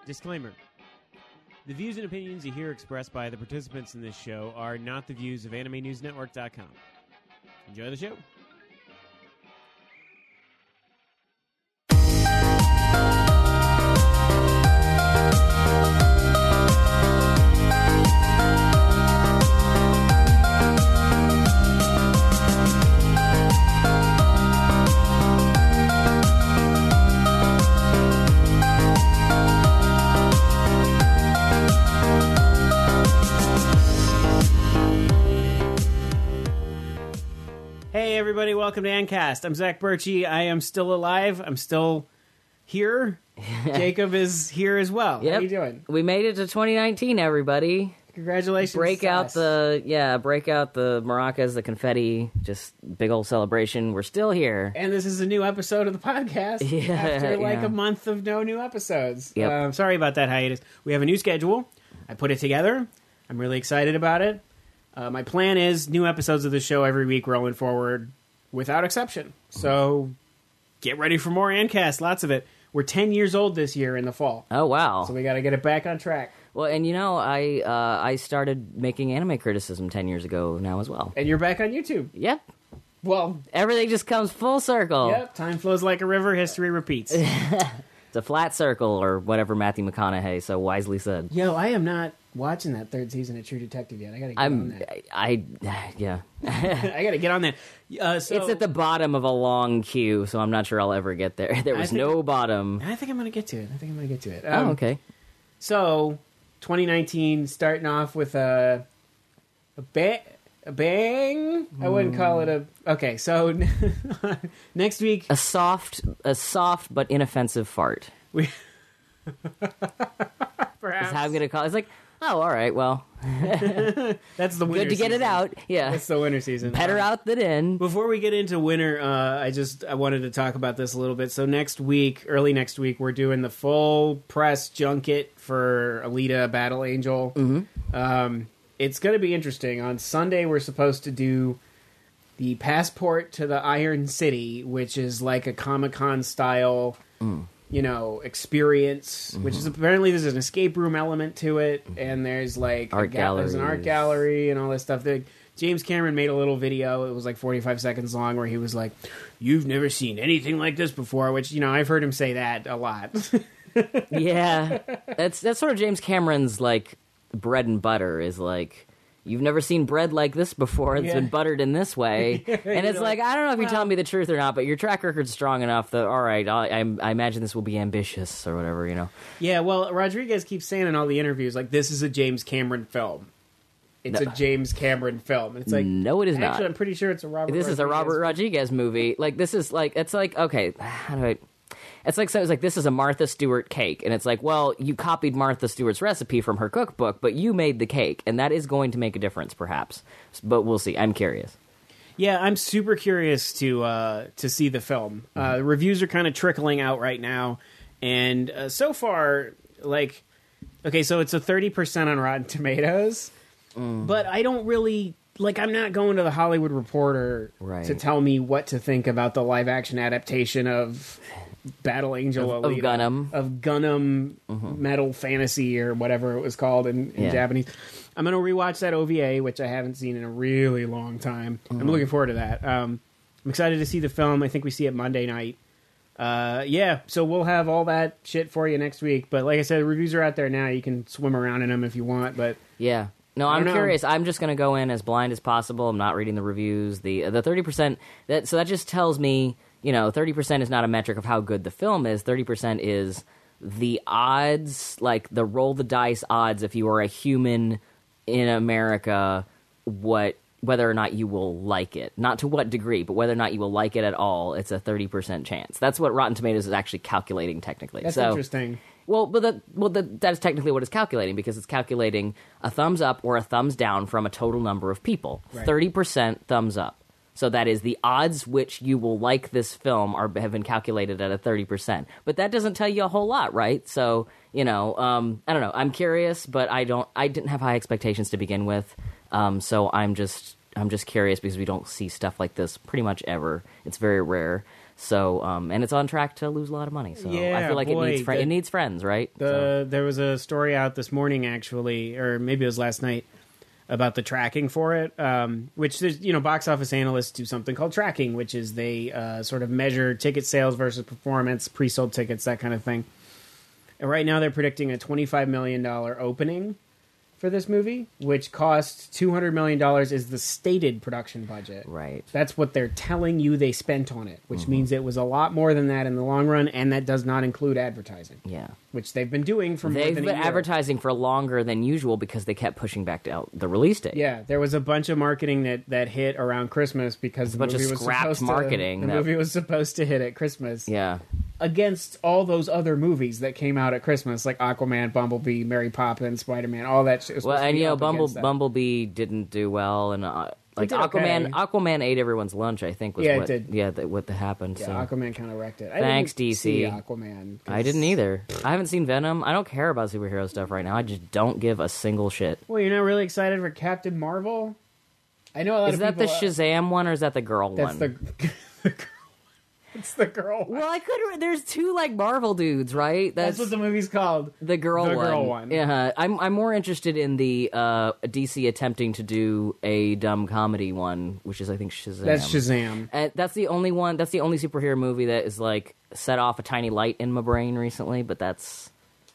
Disclaimer. The views and opinions you hear expressed by the participants in this show are not the views of AnimeNewsNetwork.com. Enjoy the show. Hey everybody, welcome to Ancast. I'm Zach Birchie. I am still alive. I'm still here. Jacob is here as well. Yep. How you doing? We made it to 2019, everybody. Congratulations. Break out us. the maracas, the confetti, just big old celebration. We're still here. And this is a new episode of the podcast after a month of no new episodes. Yep. Sorry about that hiatus. We have a new schedule. I put it together. I'm really excited about it. My plan is new episodes of the show every week rolling forward without exception. So get ready for more Ancast, lots of it. We're 10 years old this year in the fall. Oh, wow. So we got to get it back on track. Well, and you know, I started making anime criticism 10 years ago now as well. And you're back on YouTube. Yep. Well, Everything just comes full circle. yep, time flows like a river, history repeats. It's a flat circle, or whatever Matthew McConaughey so wisely said. Yo, I am not watching that third season of True Detective yet. I got to get on that. Yeah. I got to get on that. So, It's at the bottom of a long queue, so I'm not sure I'll ever get there. There was no bottom. I think I'm going to get to it. Oh, okay. So, 2019, starting off with a bang. I wouldn't call it a... Okay, so next week... A soft but inoffensive fart. we That's Perhaps. how I'm going to call it. It's like, oh, all right, well, That's the winter good to get it season. out. Yeah. That's the winter season. Better out than in. Before we get into winter, I wanted to talk about this a little bit. So early next week, we're doing the full press junket for Alita Battle Angel. Mm-hmm. It's going to be interesting. On Sunday, we're supposed to do the Passport to the Iron City, which is like a Comic-Con style, experience. Which is apparently there's an escape room element to it, and there's like there's an art gallery and all this stuff. James Cameron made a little video. It was like 45 seconds long, where he was like, "You've never seen anything like this before," which I've heard him say that a lot. Yeah. That's sort of James Cameron's, like, bread and butter is like, you've never seen bread like this before. It's been buttered in this way. And it's like, I don't know if you're telling me the truth or not, but your track record's strong enough that, all right, I imagine this will be ambitious or whatever, Yeah, well, Rodriguez keeps saying in all the interviews, like, this is a James Cameron film. It's a James Cameron film. And it's like, No, it is not. Actually, I'm pretty sure it's a Robert This Rodriguez is a Robert Rodriguez movie. Like, this is like, it's like, okay, how do I... It's like, so it's like, this is a Martha Stewart cake. And it's like, well, you copied Martha Stewart's recipe from her cookbook, but you made the cake. And that is going to make a difference, perhaps. But we'll see. I'm curious. Yeah, I'm super curious to see the film. The reviews are kind of trickling out right now. And so far, like... Okay, so it's a 30% on Rotten Tomatoes. But I don't really... Like, I'm not going to the Hollywood Reporter to tell me what to think about the live-action adaptation of Battle Angel Alita. Of Gundam Metal Fantasy, or whatever it was called in Japanese. I'm going to rewatch that OVA, which I haven't seen in a really long time. I'm looking forward to that. I'm excited to see the film. I think we see it Monday night. So we'll have all that shit for you next week. But like I said, the reviews are out there now. You can swim around in them if you want. But yeah. No, I'm curious. I'm just going to go in as blind as possible. I'm not reading the reviews. The 30%, that just tells me, 30% is not a metric of how good the film is. 30% is the odds, like the roll the dice odds if you are a human in America, whether or not you will like it. Not to what degree, but whether or not you will like it at all, it's a 30% chance. That's what Rotten Tomatoes is actually calculating technically. That's interesting. Well, that is technically what it's calculating, because it's calculating a thumbs up or a thumbs down from a total number of people. Right. 30% thumbs up. So that is the odds which you will like this film have been calculated at a 30%. But that doesn't tell you a whole lot, right? So, I don't know. I'm curious, but I didn't have high expectations to begin with. So I'm just curious, because we don't see stuff like this pretty much ever. It's very rare. So, and it's on track to lose a lot of money. So I feel like it needs friends, right? There was a story out this morning, actually, or maybe it was last night, about the tracking for it, which there's, box office analysts do something called tracking, which is they sort of measure ticket sales versus performance, pre-sold tickets, that kind of thing. And right now they're predicting a $25 million opening for this movie, which costs $200 million is the stated production budget. Right. That's what they're telling you they spent on it, which means it was a lot more than that in the long run, and that does not include advertising. Yeah. Which they've been doing for more than a year. They've been advertising for longer than usual because they kept pushing back out the release date. Yeah, there was a bunch of marketing that hit around Christmas because the movie was supposed marketing. The movie was supposed to hit at Christmas. Yeah. Against all those other movies that came out at Christmas, like Aquaman, Bumblebee, Mary Poppins, Spider-Man, all that shit. Well, and Bumblebee didn't do well, and like Aquaman ate everyone's lunch. I think was what it did. Yeah, what happened. Yeah, so. Aquaman kind of wrecked it. Thanks, didn't DC. See Aquaman. I didn't either. I haven't seen Venom. I don't care about superhero stuff right now. I just don't give a single shit. Well, you're not really excited for Captain Marvel? I know a lot of people. Is that the Shazam one or is that the girl one? That's the girl. It's the girl one. Well, I could. There's two like Marvel dudes, right? That's what the movie's called. The girl one. Yeah, I'm more interested in the DC attempting to do a dumb comedy one, which is I think Shazam. That's Shazam. And that's the only one. That's the only superhero movie that is like set off a tiny light in my brain recently. But that's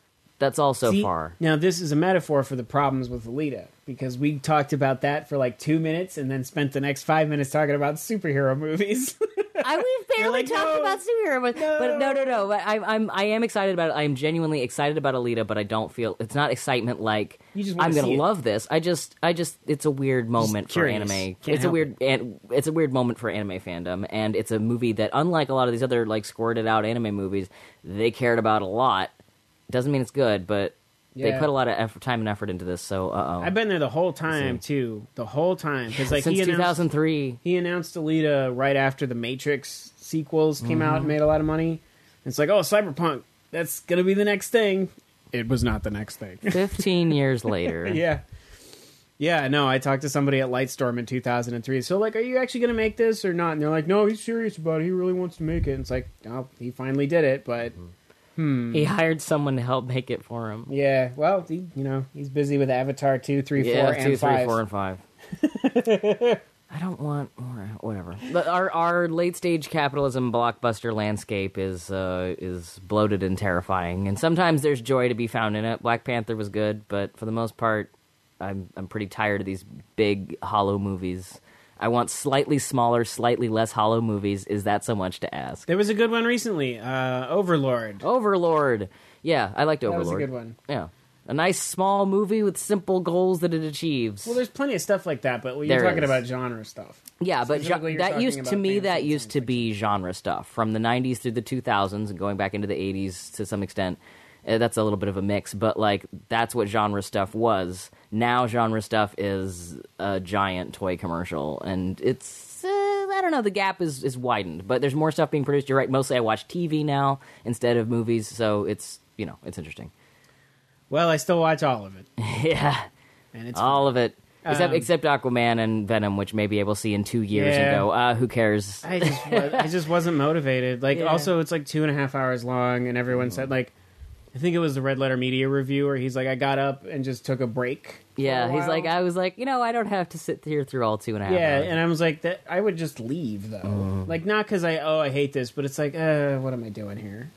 all so far. Now this is a metaphor for the problems with Alita, because we talked about that for like 2 minutes and then spent the next 5 minutes talking about superhero movies. We've barely talked about superhero movies, but no. But I am excited about it. I am genuinely excited about Alita, but I don't feel it's not excitement like I'm going to love this. I just it's a weird moment for anime. It's a weird moment for anime fandom, and it's a movie that, unlike a lot of these other like squirted out anime movies, they cared about a lot. Doesn't mean it's good, but they put a lot of time and effort into this. So, I've been there the whole time too. The whole time, because like since 2003, he announced Alita right after the Matrix sequels came out and made a lot of money. And it's like, oh, Cyberpunk, that's gonna be the next thing. It was not the next thing. 15 years later, yeah. No, I talked to somebody at Lightstorm in 2003. So, like, are you actually gonna make this or not? And they're like, no, he's serious about it. He really wants to make it. And it's like, oh, he finally did it, but. He hired someone to help make it for him. Yeah, well, he's busy with Avatar 2, 3, 4, and 5. 2, 3, 4, and 5. I don't want more. Whatever. But our late stage capitalism blockbuster landscape is bloated and terrifying, and sometimes there's joy to be found in it. Black Panther was good, but for the most part, I'm pretty tired of these big hollow movies. I want slightly smaller, slightly less hollow movies. Is that so much to ask? There was a good one recently, Overlord. Overlord. Yeah, I liked Overlord. That was a good one. Yeah. A nice small movie with simple goals that it achieves. Well, there's plenty of stuff like that, but you're talking about genre stuff. Yeah, but that used to be genre stuff. From the 90s through the 2000s and going back into the 80s to some extent. That's a little bit of a mix, but like that's what genre stuff was. Now genre stuff is a giant toy commercial, and it's I don't know, the gap is widened, but there's more stuff being produced. You're right, mostly I watch TV now instead of movies, so it's it's interesting. Well, I still watch all of it. Yeah, and it's all of it. Except Aquaman and Venom, which maybe I will see in 2 years and go, who cares? I just wasn't motivated. Like, also, it's like 2.5 hours long, and everyone said, like, I think it was the Red Letter Media review where he's like, I got up and just took a break. Yeah, he's like, I was like, I don't have to sit here through all 2.5 hours. Yeah, and I was like, I would just leave, though. Like, not because I hate this, but it's like, what am I doing here?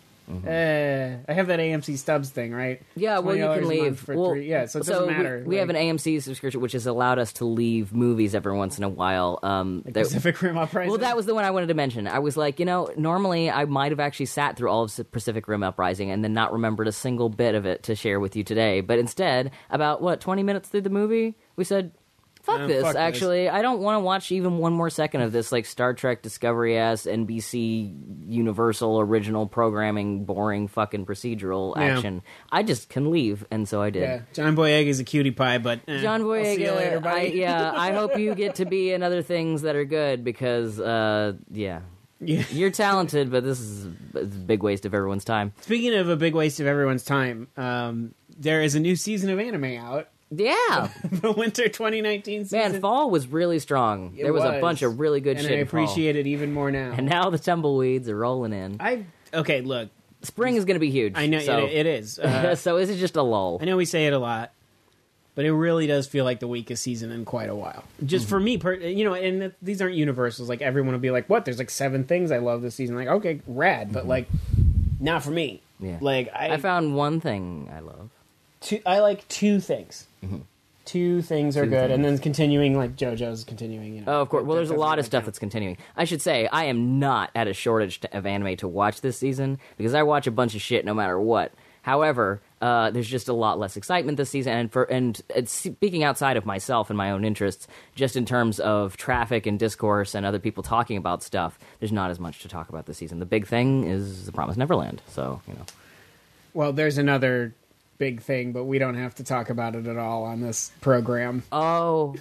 I have that AMC Stubs thing, right? Yeah, well, you can leave. For $3. Yeah, so it doesn't matter. We have an AMC subscription, which has allowed us to leave movies every once in a while. Pacific Rim Uprising? Well, that was the one I wanted to mention. I was like, normally I might have actually sat through all of Pacific Rim Uprising and then not remembered a single bit of it to share with you today. But instead, about, 20 minutes through the movie, we said, Fuck this, actually. I don't want to watch even one more second of this, like, Star Trek Discovery-ass, NBC Universal original programming, boring fucking procedural action. I just can leave, and so I did. Yeah, John Boyega is a cutie pie, but John Boyega, I'll see you later, buddy. I hope you get to be in other things that are good, because, you're talented, but this is a big waste of everyone's time. Speaking of a big waste of everyone's time, there is a new season of anime out. Yeah. The winter 2019 season. Man, fall was really strong. There was a bunch of really good shit and I in fall. appreciate it even more now. And now the tumbleweeds are rolling in. Okay, look. Spring is going to be huge. I know, so. it is. So is it just a lull? I know we say it a lot, but it really does feel like the weakest season in quite a while. Just for me, and these aren't universals. Like, everyone will be like, what? There's like 7 things I love this season. Like, okay, rad, but like, not for me. Yeah. Like, I found one thing I love. I like 2 things. 2 things are good, and then continuing, like JoJo's continuing. Oh, of course. Well, there's a lot of stuff that's continuing. I should say, I am not at a shortage of anime to watch this season, because I watch a bunch of shit no matter what. However, there's just a lot less excitement this season, and speaking outside of myself and my own interests, just in terms of traffic and discourse and other people talking about stuff, there's not as much to talk about this season. The big thing is The Promised Neverland, so, Well, there's another big thing, but we don't have to talk about it at all on this program. Oh,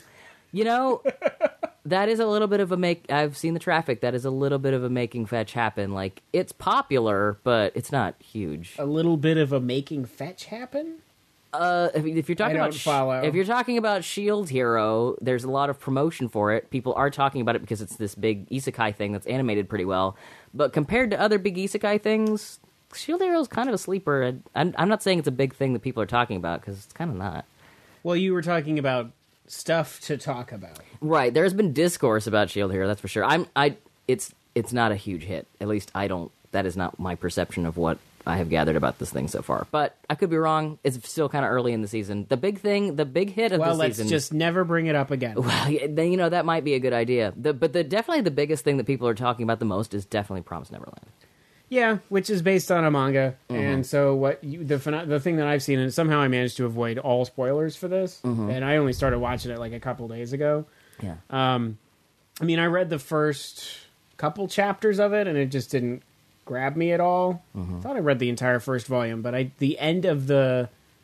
that is a little bit of I've seen the traffic. That is a little bit of a making fetch happen. Like, it's popular, but it's not huge. A little bit of a making fetch happen? If you're talking if you're talking about Shield Hero, there's a lot of promotion for it. People are talking about it because it's this big isekai thing that's animated pretty well. But compared to other big isekai things, Shield Hero is kind of a sleeper. I'm not saying it's a big thing that people are talking about, because it's kind of not. Well, you were talking about stuff to talk about. Right. There's been discourse about Shield Hero, that's for sure. It's not a huge hit. At least that is not my perception of what I have gathered about this thing so far. But I could be wrong. It's still kind of early in the season. The big hit of the season... Well, let's just never bring it up again. Well, then, that might be a good idea. But definitely the biggest thing that people are talking about the most is definitely Promised Neverland. Yeah, which is based on a manga, and so the thing that I've seen, and somehow I managed to avoid all spoilers for this, and I only started watching it like a couple days ago. Yeah. I mean, I read the first couple chapters of it, and it just didn't grab me at all. I thought I read the entire first volume, but the end of the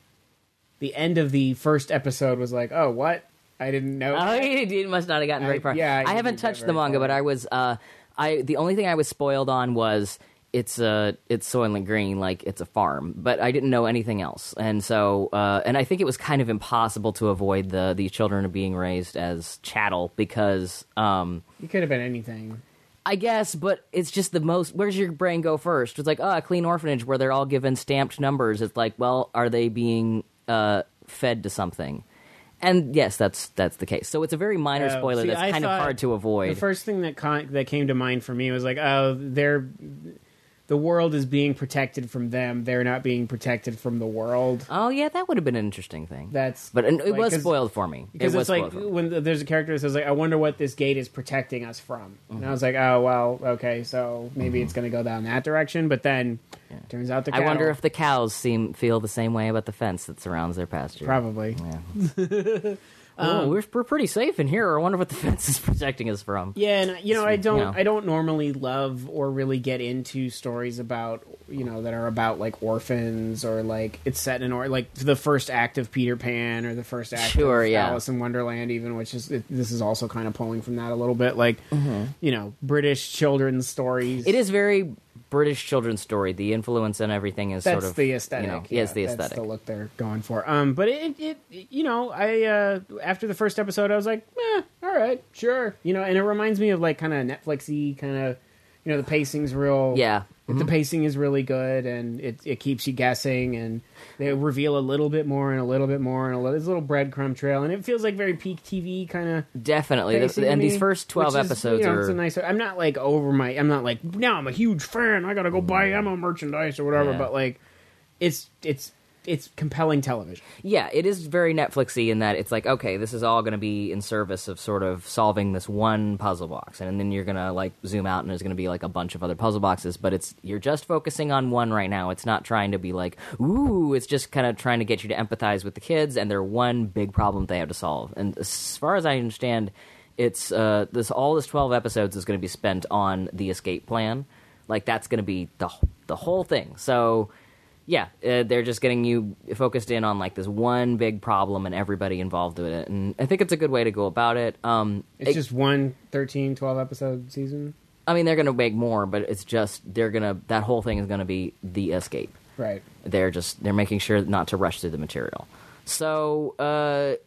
first episode was like, oh, what? I didn't know. Oh, you must not have gotten very far. Yeah, I haven't touched the manga, but I was. The only thing I was spoiled on was it's Soylent Green, like it's a farm, but I didn't know anything else, and so and I think it was kind of impossible to avoid these children being raised as chattel because it could have been anything, I guess, but it's just the most. Where's your brain go first? It's like, a clean orphanage where they're all given stamped numbers. It's like, well, are they being fed to something? And yes, that's the case. So it's a very minor spoiler that's kind of hard to avoid. The first thing that came to mind for me was like, oh, the world is being protected from them. They're not being protected from the world. Oh, yeah, that would have been an interesting thing. But it was spoiled for me. Because it's like when there's a character that says, like, I wonder what this gate is protecting us from. And I was like, oh, well, okay, so maybe it's going to go down that direction. But then it turns out I wonder if the cows feel the same way about the fence that surrounds their pasture. Probably. Yeah. We're pretty safe in here. I wonder what the fence is protecting us from. Yeah, and I don't normally love or really get into stories about that are about like orphans or like it's set in like the first act of Peter Pan or the first act of Alice in Wonderland, even, which is this is also kind of pulling from that a little bit, like British children's stories. It is very British children's story. The influence and everything is that's sort of the aesthetic. Yes, the aesthetic. That's the look they're going for. But it I after the first episode, I was like, all right, sure. And it reminds me of like kind of Netflixy kind of, the pacing's real. Yeah. The pacing is really good, and it keeps you guessing, and they reveal a little bit more and a little bit more, and there's a little breadcrumb trail, and it feels like very peak TV kind of. Definitely, and these first 12 episodes are. It's a nice. I'm not like I'm not like now I'm a huge fan. I gotta go buy Emma merchandise or whatever, but like, it's compelling television. Yeah, it is very Netflixy in that it's like, okay, this is all going to be in service of sort of solving this one puzzle box, and then you're going to like zoom out and there's going to be like a bunch of other puzzle boxes, but you're just focusing on one right now. It's not trying to be like, ooh, it's just kind of trying to get you to empathize with the kids and their one big problem they have to solve. And as far as I understand, it's all this 12 episodes is going to be spent on the escape plan. Like that's going to be the whole thing. So yeah, they're just getting you focused in on like this one big problem and everybody involved with it, and I think it's a good way to go about it. It's just one 13, 12 episode season. I mean, they're going to make more, but it's just that whole thing is going to be the escape. Right. They're making sure not to rush through the material. So,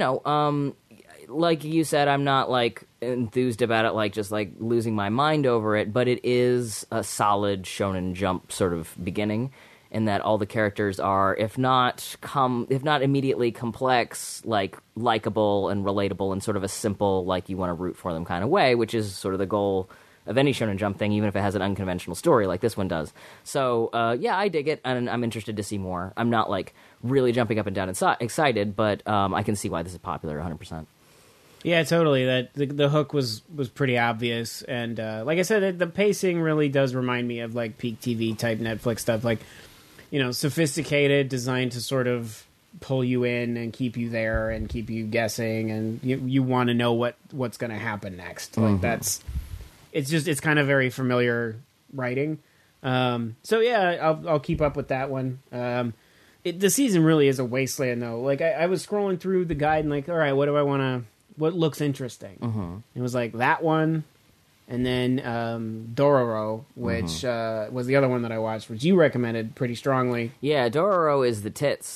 like you said, I'm not like enthused about it, like just like losing my mind over it, but it is a solid Shonen Jump sort of beginning, in that all the characters are, if not immediately complex, like likable and relatable in sort of a simple, like you want to root for them kind of way, which is sort of the goal of any Shonen Jump thing, even if it has an unconventional story like this one does. So, I dig it, and I'm interested to see more. I'm not like really jumping up and down excited, but I can see why this is popular 100%. Yeah, totally. That the hook was pretty obvious, and like I said, the pacing really does remind me of like peak TV type Netflix stuff, like sophisticated, designed to sort of pull you in and keep you there and keep you guessing, and you want to know what's going to happen next. Like it's kind of very familiar writing. So yeah, I'll keep up with that one. The season really is a wasteland, though. Like I was scrolling through the guide and like, all right, what looks interesting? It was like that one, and then Dororo, which was the other one that I watched, which you recommended pretty strongly. Yeah, Dororo is the tits.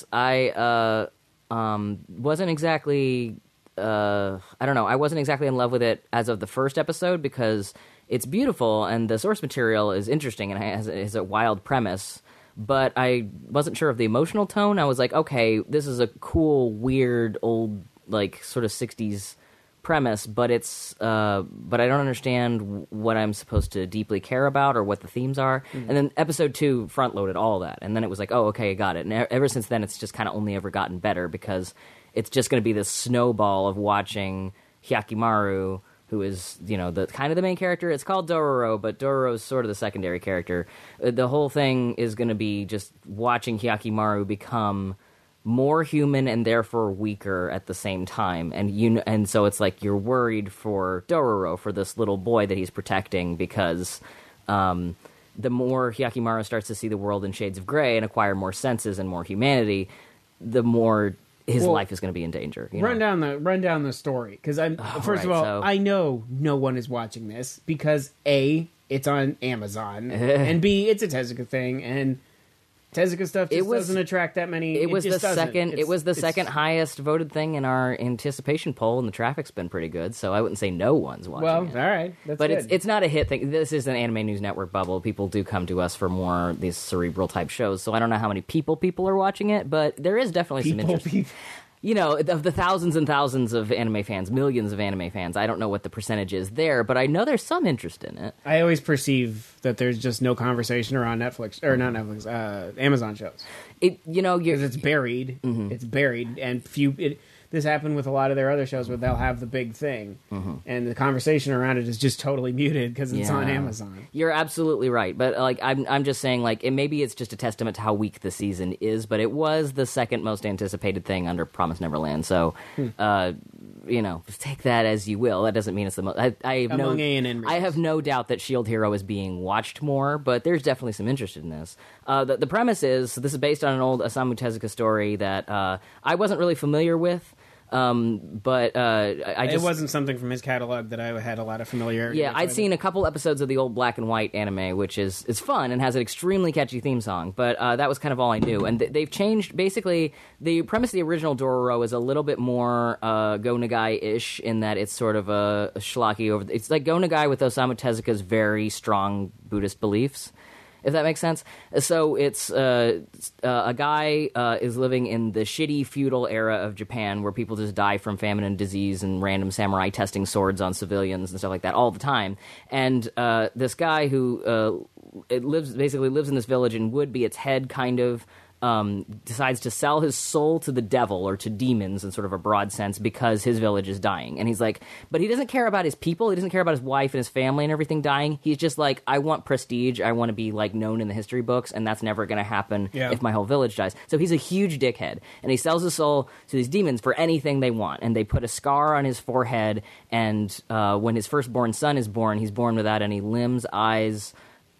I wasn't exactly I don't know. I wasn't exactly in love with it as of the first episode, because it's beautiful and the source material is interesting and has a wild premise. But I wasn't sure of the emotional tone. I was like, okay, this is a cool, weird, old, like sort of 60s premise, but but I don't understand what I'm supposed to deeply care about or what the themes are. And then episode 2 front loaded all that, and then it was like, oh, okay, I got it. And ever since then, it's just kind of only ever gotten better, because it's just going to be this snowball of watching Hyakimaru, who is, the kind of the main character. It's called Dororo, but Dororo is sort of the secondary character. The whole thing is going to be just watching Hyakimaru become more human and therefore weaker at the same time. And so it's like you're worried for Dororo, for this little boy that he's protecting, because the more Hyakimaru starts to see the world in shades of gray and acquire more senses and more humanity, the more his life is going to be in danger. Run down the story, because first of all, I know no one is watching this because A, it's on Amazon, and B, it's a Tezuka thing, and Tezuka stuff doesn't attract that many. It was the second highest voted thing in our anticipation poll, and the traffic's been pretty good. So I wouldn't say no one's watching it. Well, all right, that's but good. it's not a hit thing. This is an Anime News Network bubble. People do come to us for more these cerebral type shows. So I don't know how many people are watching it, but there is definitely some interest. Of the thousands and thousands of anime fans, millions of anime fans, I don't know what the percentage is there, but I know there's some interest in it. I always perceive that there's just no conversation around Netflix, or not Netflix, Amazon shows. Because it's buried. It's buried, and this happened with a lot of their other shows where they'll have the big thing, and the conversation around it is just totally muted because it's on Amazon. You're absolutely right, but like I'm just saying, like maybe it's just a testament to how weak the season is, but it was the second most anticipated thing under Promised Neverland. So, take that as you will. That doesn't mean it's the most. I have no doubt that Shield Hero is being watched more, but there's definitely some interest in this. The premise is, this is based on an old Osamu Tezuka story that I wasn't really familiar with. But it wasn't something from his catalog that I had a lot of familiarity with. Yeah, I'd seen a couple episodes of the old black and white anime, which is fun and has an extremely catchy theme song, but that was kind of all I knew. And they've changed, basically, the premise of the original Dororo is a little bit more Go Nagai-ish, in that it's sort of a schlocky over... It's like Go Nagai with Osamu Tezuka's very strong Buddhist beliefs, if that makes sense. So it's a guy is living in the shitty feudal era of Japan, where people just die from famine and disease, and random samurai testing swords on civilians and stuff like that all the time. And this guy who lives in this village and would be its head, kind of, decides to sell his soul to the devil, or to demons in sort of a broad sense, because his village is dying. And he's like, but he doesn't care about his people, he doesn't care about his wife and his family and everything dying. He's just like, I want prestige, I want to be like known in the history books, and that's never going to happen if my whole village dies. So he's a huge dickhead, and he sells his soul to these demons for anything they want, and they put a scar on his forehead, and when his firstborn son is born, he's born without any limbs, eyes,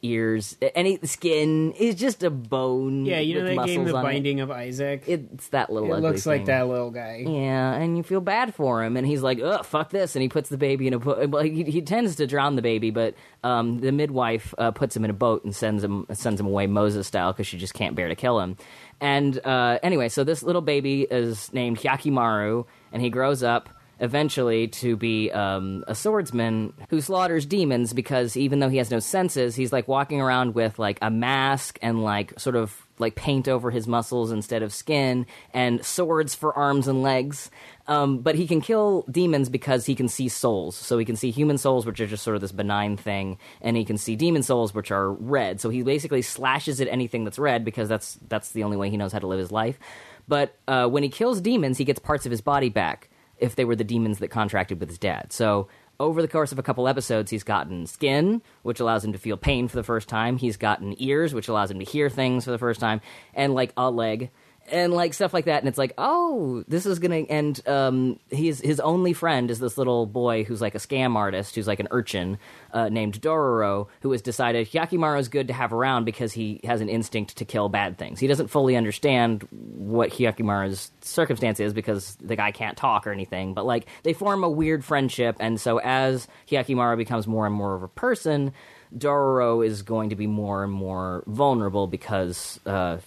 ears, any skin is just a bone. Yeah, you know with that game, The muscles on Binding of Isaac? It's that little It ugly looks like thing. that little guy. Yeah, and you feel bad for him, and he's like, "Ugh, fuck this," and he puts the baby in a boat. Well, he tends to drown the baby, but the midwife puts him in a boat and sends him away Moses style because she just can't bear to kill him. And anyway, so this little baby is named Hyakimaru, and he grows up eventually to be a swordsman who slaughters demons because even though he has no senses, he's like walking around with like a mask and like sort of like paint over his muscles instead of skin and swords for arms and legs. But he can kill demons because he can see souls. So he can see human souls, which are just sort of this benign thing, and he can see demon souls, which are red. So he basically slashes at anything that's red because that's the only way he knows how to live his life. But when he kills demons, he gets parts of his body back if they were the demons that contracted with his dad. So over the course of a couple episodes, he's gotten skin, which allows him to feel pain for the first time. He's gotten ears, which allows him to hear things for the first time, and like a leg. And like stuff like that, and it's like, oh, this is gonna. And his only friend is this little boy who's like a scam artist, who's like an urchin named Dororo, who has decided Hyakimaru is good to have around because he has an instinct to kill bad things. He doesn't fully understand what Hyakimaru's circumstance is because the guy can't talk or anything, but like they form a weird friendship, and so as Hyakimaru becomes more and more of a person, Dororo is going to be more and more vulnerable because,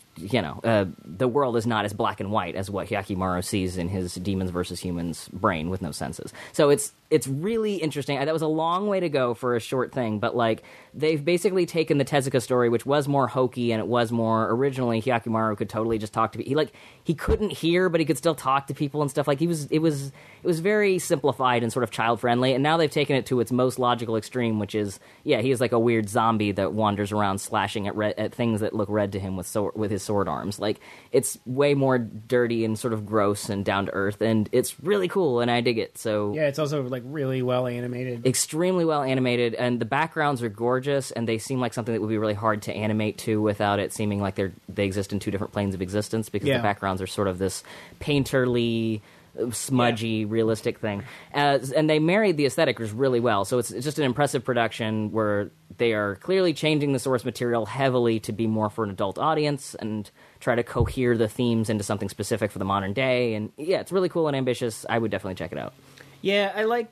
the world is not as black and white as what Hyakimaru sees in his demons versus humans brain with no senses. So it's really interesting. That was a long way to go for a short thing, but like they've basically taken the Tezuka story, which was more hokey and it was more originally Hyakimaru could totally just talk to people. He couldn't hear, but he could still talk to people and stuff. Like it was very simplified and sort of child friendly. And now they've taken it to its most logical extreme, which is he is like a weird zombie that wanders around slashing at things that look red to him with his sword arms. Like it's way more dirty and sort of gross and down to earth, and it's really cool, and I dig it. So yeah, it's also like really well animated, extremely well animated, and the backgrounds are gorgeous, and they seem like something that would be really hard to animate to without it seeming like they exist in two different planes of existence because the backgrounds are sort of this painterly, smudgy, realistic thing. And they married the aesthetics really well. So it's just an impressive production where they are clearly changing the source material heavily to be more for an adult audience and try to cohere the themes into something specific for the modern day. And yeah, it's really cool and ambitious. I would definitely check it out. Yeah, I like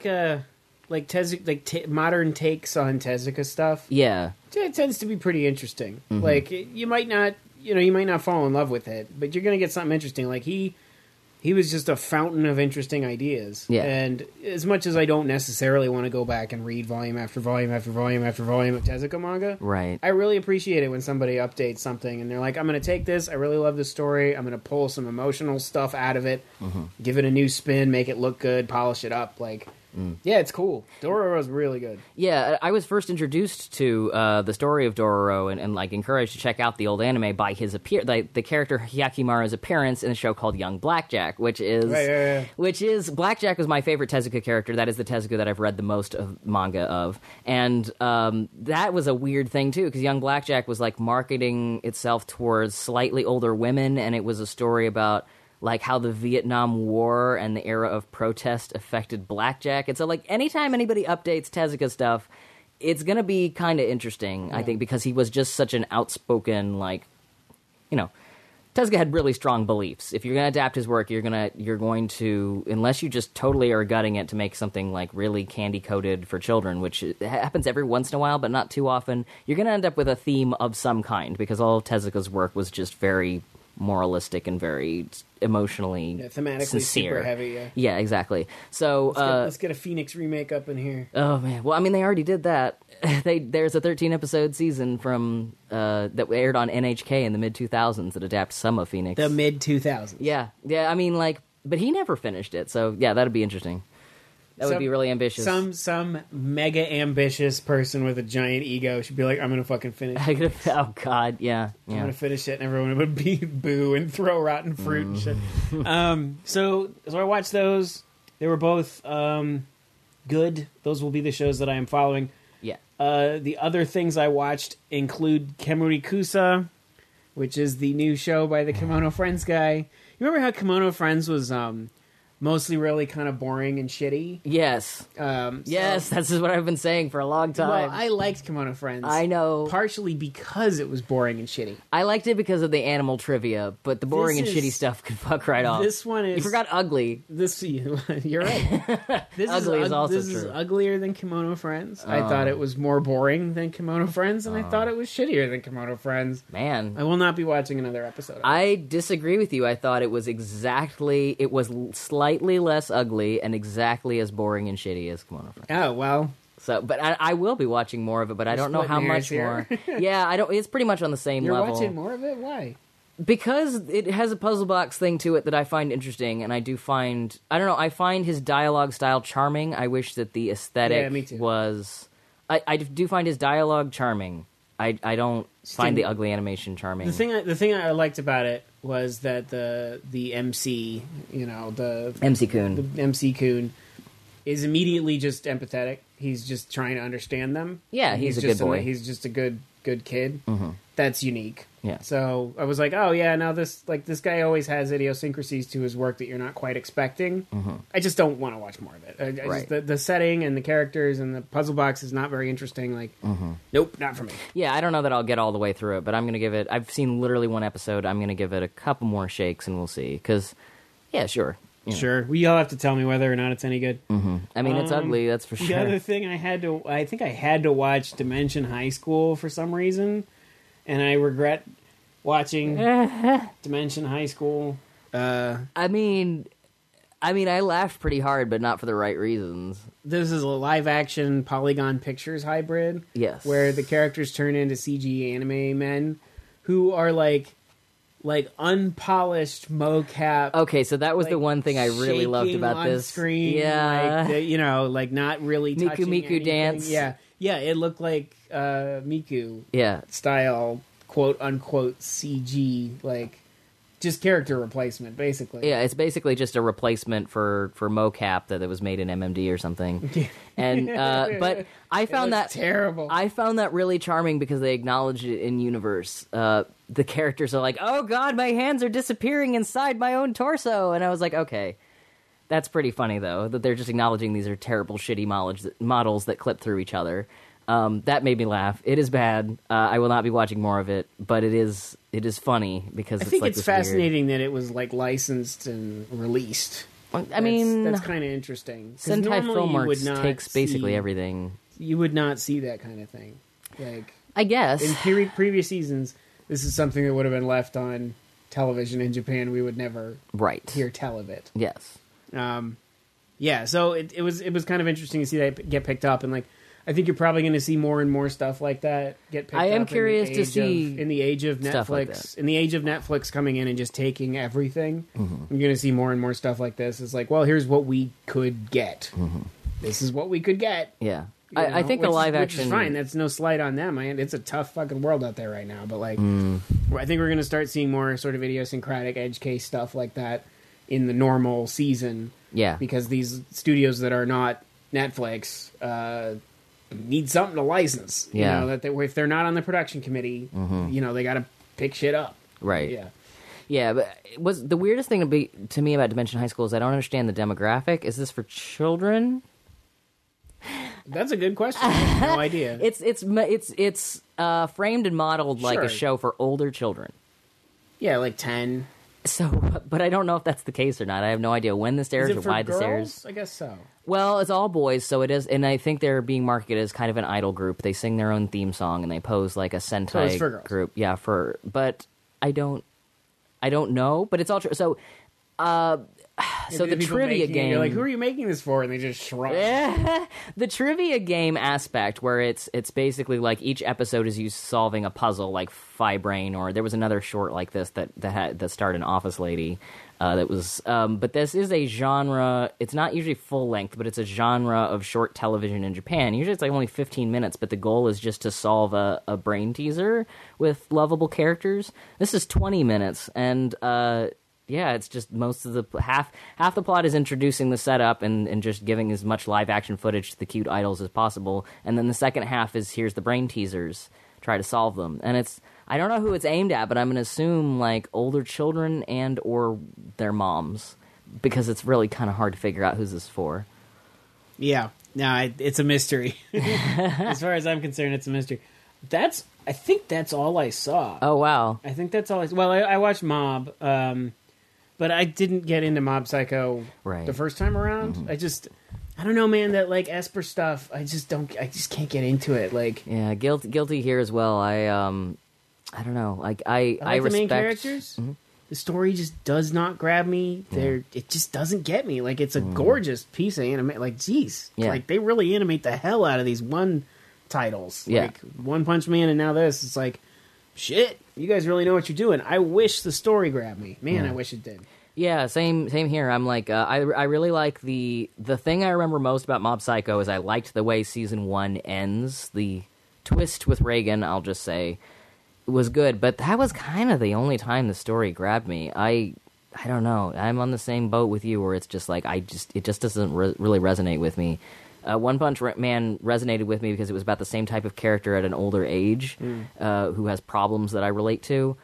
Tezuka, modern takes on Tezuka stuff. Yeah. It tends to be pretty interesting. Mm-hmm. Like, you might not fall in love with it, but you're going to get something interesting. Like, he was just a fountain of interesting ideas. Yeah. And as much as I don't necessarily want to go back and read volume after volume after volume after volume of Tezuka manga, right, I really appreciate it when somebody updates something and they're like, I'm going to take this, I really love this story, I'm going to pull some emotional stuff out of it, give it a new spin, make it look good, polish it up, like... Yeah, it's cool. Dororo's really good. Yeah, I was first introduced to the story of Dororo and like encouraged to check out the old anime by his the character Hyakimaru's appearance in a show called Young Blackjack, which is Blackjack was my favorite Tezuka character. That is the Tezuka that I've read the most of manga of, and that was a weird thing too because Young Blackjack was like marketing itself towards slightly older women, and it was a story about like how the Vietnam War and the era of protest affected blackjack. And so like anytime anybody updates Tezuka stuff, it's going to be kind of interesting, I think, because he was just such an outspoken, Tezuka had really strong beliefs. If you're going to adapt his work, you're going to, unless you just totally are gutting it to make something like really candy-coated for children, which happens every once in a while, but not too often, you're going to end up with a theme of some kind, because all of Tezuka's work was just very moralistic and very emotionally thematically sincere. Super heavy. Yeah, exactly. So let's get a Phoenix remake up in here. Oh man, well, I mean, they already did that. There's a 13-episode season from that aired on NHK in the mid 2000s that adapts some of Phoenix. The mid 2000s. Yeah. I mean, but he never finished it. So yeah, that'd be interesting. That would be really ambitious. Some mega ambitious person with a giant ego should be like, I'm going to fucking finish it. Oh, God, yeah. I'm going to finish it, and everyone would be boo and throw rotten fruit and shit. So I watched those. They were both good. Those will be the shows that I am following. Yeah. The other things I watched include Kemurikusa, which is the new show by the Kimono Friends guy. You remember how Kimono Friends was... mostly really kind of boring and shitty. Yes. Yes, that's just what I've been saying for a long time. Well, I liked Kimono Friends. I know. Partially because it was boring and shitty. I liked it because of the animal trivia, but the boring and shitty stuff could fuck right off. This one is... You forgot Ugly. You're right. Ugly is also this true. is uglier than Kimono Friends. I thought it was more boring than Kimono Friends, and I thought it was shittier than Kimono Friends. Man. I will not be watching another episode of it. I disagree with you. I thought it was slightly less ugly and exactly as boring and shitty as Kimono Friends. Oh, well... So, but I will be watching more of it, but I don't know how much more. Yeah, I don't. It's pretty much on the same level. You're watching more of it? Why? Because it has a puzzle box thing to it that I find interesting, and I do find... I don't know, I find his dialogue style charming. I wish that the aesthetic was... I do find his dialogue charming. I don't find the ugly animation charming. The thing I liked about it was that the MC, the MC Kun. The MC Kun is immediately just empathetic. He's just trying to understand them. Yeah, he's a good boy. He's just a good kid. Mm-hmm. That's unique. Yeah. So I was like, oh yeah, now this guy always has idiosyncrasies to his work that you're not quite expecting. Mm-hmm. I just don't want to watch more of it. Right. The setting and the characters and the puzzle box is not very interesting. Like, nope, not for me. Yeah, I don't know that I'll get all the way through it, but I'm going to give it... I've seen literally one episode. I'm going to give it a couple more shakes and we'll see. Because, yeah, sure. Yeah. Sure. Well, you'll have to tell me whether or not it's any good. Mm-hmm. I mean, it's ugly, that's for sure. The other thing I think I had to watch Dimension High School for some reason, and I regret watching Dimension High School. I mean, I laughed pretty hard, but not for the right reasons. This is a live-action Polygon Pictures hybrid. Yes. Where the characters turn into CG anime men who are like unpolished mocap. Okay, so that was the one thing I really loved about this. Screen, yeah, like not really touching Miku anything. dance. Yeah, it looked like Miku. Yeah, style quote unquote CG, like just character replacement, basically. Yeah, it's basically just a replacement for mocap that was made in MMD or something. And but I found that terrible. I found that really charming because they acknowledged it in universe. The characters are like, "Oh God, my hands are disappearing inside my own torso," and I was like, "Okay, that's pretty funny though that they're just acknowledging these are terrible, shitty models that clip through each other." That made me laugh. It is bad. I will not be watching more of it, but it is funny because I think like it's fascinating that it was like licensed and released. I mean, that's kind of interesting. Sentai Filmworks takes basically everything. You would not see that kind of thing. Like, I guess in previous seasons, this is something that would have been left on television in Japan. We would never hear tell of it. Yes. Yeah. So it was kind of interesting to see that get picked up, and like I think you're probably going to see more and more stuff like that get picked up. I am curious to see in the age of Netflix. Like in the age of Netflix coming in and just taking everything, you're going to see more and more stuff like this. It's like, well, here's what we could get. This is what we could get. Yeah. I think the live action... Which is fine. That's no slight on them. It's a tough fucking world out there right now. But like, I think we're going to start seeing more sort of idiosyncratic edge case stuff like that in the normal season. Yeah. Because these studios that are not Netflix need something to license. Yeah. You know, if they're not on the production committee, they got to pick shit up. Right. Yeah. Yeah, but was the weirdest thing to me about Dimension High School is I don't understand the demographic. Is this for children? That's a good question. I have no idea. It's framed and modeled like a show for older children. Yeah, like 10. So, but I don't know if that's the case or not. I have no idea when this airs or why this airs. I guess so. Well, it's all boys, so it is, and I think they're being marketed as kind of an idol group. They sing their own theme song and they pose like a Sentai group. Yeah, but I don't know. But it's all true. So, so the trivia game. You're like, who are you making this for? And they just shrug. The trivia game aspect, where it's basically like each episode is you solving a puzzle, like Fibrain, or there was another short like this that starred an office lady. That was, but this is a genre. It's not usually full length, but it's a genre of short television in Japan. Usually, it's like only 15 minutes, but the goal is just to solve a brain teaser with lovable characters. This is 20 minutes, and yeah, it's just most of the half the plot is introducing the setup and just giving as much live action footage to the cute idols as possible, and then the second half is here's the brain teasers, try to solve them, and it's. I don't know who it's aimed at, but I'm going to assume like older children and or their moms because it's really kind of hard to figure out who's this for. Yeah, no, it's a mystery. As far as I'm concerned, it's a mystery. I think that's all I saw. Oh, wow. I think that's all I saw. Well, I watched Mob, but I didn't get into Mob Psycho the first time around. Mm-hmm. I don't know, man, that, like, Esper stuff, I just can't get into it, like... Yeah, guilty here as well. I don't know, like, I like respect... the main characters. Mm-hmm. The story just does not grab me. It just doesn't get me. Like, it's a gorgeous piece of anime. Like, geez. Yeah. Like, they really animate the hell out of these one titles. Yeah. Like, One Punch Man and now this. It's like, shit, you guys really know what you're doing. I wish the story grabbed me. Man, I wish it did. Yeah, same here. I'm like, I really like the thing I remember most about Mob Psycho is I liked the way season 1 ends. The twist with Reagan, I'll just say, was good, but that was kind of the only time the story grabbed me. I don't know. I'm on the same boat with you, where it's just like it just doesn't really resonate with me. One Punch Man resonated with me because it was about the same type of character at an older age, who has problems that I relate to.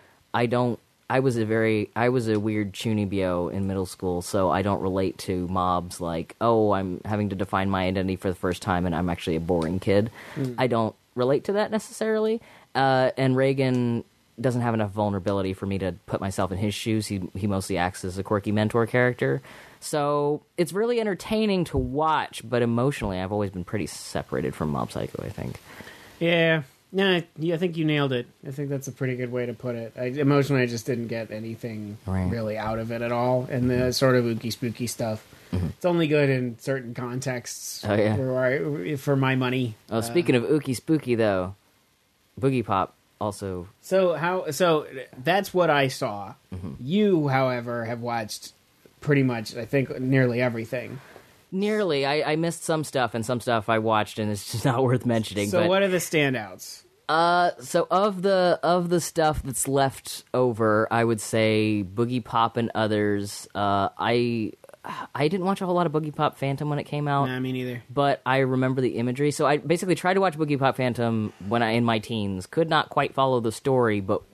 I was a weird chunibyo in middle school, so I don't relate to mobs like, oh, I'm having to define my identity for the first time and I'm actually a boring kid. I don't relate to that necessarily. And Reagan doesn't have enough vulnerability for me to put myself in his shoes. He mostly acts as a quirky mentor character. So it's really entertaining to watch, but emotionally I've always been pretty separated from Mob Psycho, I think. Yeah. No, I think you nailed it. I think that's a pretty good way to put it. Emotionally, I just didn't get anything really out of it at all. And the sort of ooky spooky stuff, it's only good in certain contexts for my money. Oh, speaking of ooky spooky, though, Boogie Pop also. So that's what I saw. You, however, have watched pretty much, I think, nearly everything. Nearly. I missed some stuff, and some stuff I watched, and it's just not worth mentioning. So what are the standouts? So of the stuff that's left over, I would say Boogie Pop and others. I didn't watch a whole lot of Boogie Pop Phantom when it came out. Nah, me neither. But I remember the imagery. So I basically tried to watch Boogie Pop Phantom when in my teens. Could not quite follow the story, but